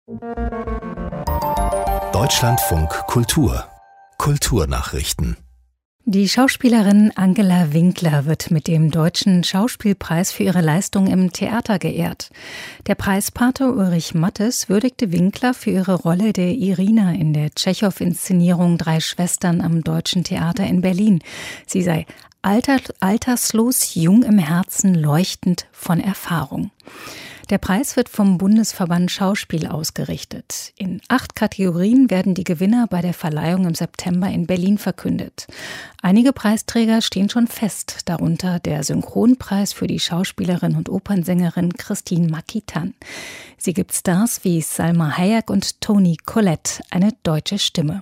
Deutschlandfunk Kultur. Kulturnachrichten. Die Schauspielerin Angela Winkler wird mit dem Deutschen Schauspielpreis für ihre Leistung im Theater geehrt. Der Preispate Ulrich Mattes würdigte Winkler für ihre Rolle der Irina in der Tschechow-Inszenierung Drei Schwestern am Deutschen Theater in Berlin. Sie sei alterslos, jung im Herzen, leuchtend von Erfahrung. Der Preis wird vom Bundesverband Schauspiel ausgerichtet. In 8 Kategorien werden die Gewinner bei der Verleihung im September in Berlin verkündet. Einige Preisträger stehen schon fest, darunter der Synchronpreis für die Schauspielerin und Opernsängerin Christine Makitan. Sie gibt Stars wie Salma Hayek und Toni Collette, eine deutsche Stimme.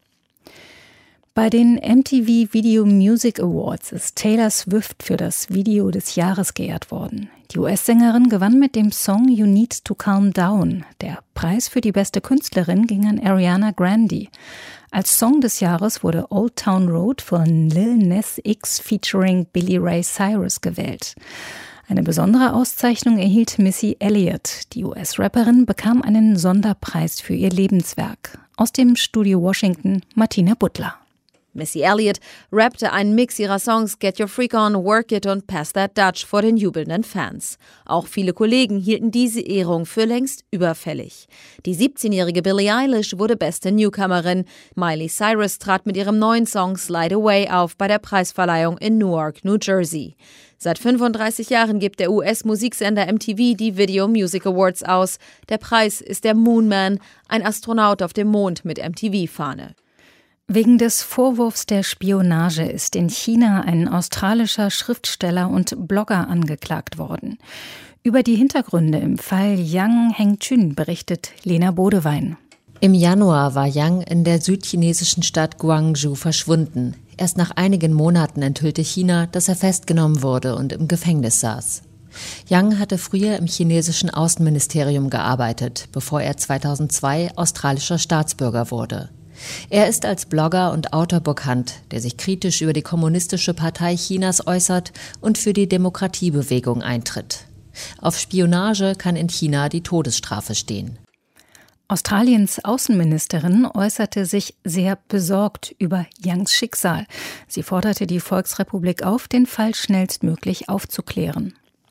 Bei den MTV Video Music Awards ist Taylor Swift für das Video des Jahres geehrt worden. Die US-Sängerin gewann mit dem Song You Need to Calm Down. Der Preis für die beste Künstlerin ging an Ariana Grande. Als Song des Jahres wurde Old Town Road von Lil Nas X featuring Billy Ray Cyrus gewählt. Eine besondere Auszeichnung erhielt Missy Elliott. Die US-Rapperin bekam einen Sonderpreis für ihr Lebenswerk. Aus dem Studio Washington, Martina Butler. Missy Elliott rappte einen Mix ihrer Songs Get Your Freak On, Work It und Pass That Dutch vor den jubelnden Fans. Auch viele Kollegen hielten diese Ehrung für längst überfällig. Die 17-jährige Billie Eilish wurde beste Newcomerin. Miley Cyrus trat mit ihrem neuen Song Slide Away auf bei der Preisverleihung in Newark, New Jersey. Seit 35 Jahren gibt der US-Musiksender MTV die Video Music Awards aus. Der Preis ist der Moon Man, ein Astronaut auf dem Mond mit MTV-Fahne. Wegen des Vorwurfs der Spionage ist in China ein australischer Schriftsteller und Blogger angeklagt worden. Über die Hintergründe im Fall Yang Hengchun berichtet Lena Bodewein. Im Januar war Yang in der südchinesischen Stadt Guangzhou verschwunden. Erst nach einigen Monaten enthüllte China, dass er festgenommen wurde und im Gefängnis saß. Yang hatte früher im chinesischen Außenministerium gearbeitet, bevor er 2002 australischer Staatsbürger wurde. Er ist als Blogger und Autor bekannt, der sich kritisch über die Kommunistische Partei Chinas äußert und für die Demokratiebewegung eintritt. Auf Spionage kann in China die Todesstrafe stehen. Australiens Außenministerin äußerte sich sehr besorgt über Yangs Schicksal. Sie forderte die Volksrepublik auf, den Fall schnellstmöglich aufzuklären.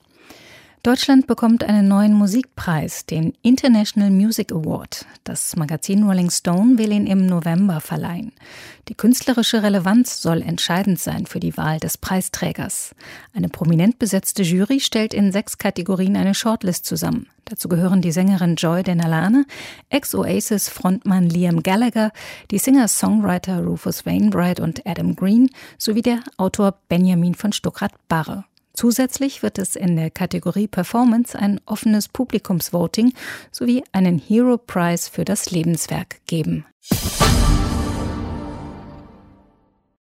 Deutschland bekommt einen neuen Musikpreis, den International Music Award. Das Magazin Rolling Stone will ihn im November verleihen. Die künstlerische Relevanz soll entscheidend sein für die Wahl des Preisträgers. Eine prominent besetzte Jury stellt in 6 Kategorien eine Shortlist zusammen. Dazu gehören die Sängerin Joy Denalane, Ex-Oasis-Frontmann Liam Gallagher, die Singer-Songwriter Rufus Wainwright und Adam Green sowie der Autor Benjamin von Stuckrad-Barre. Zusätzlich wird es in der Kategorie Performance ein offenes Publikumsvoting sowie einen Hero Prize für das Lebenswerk geben.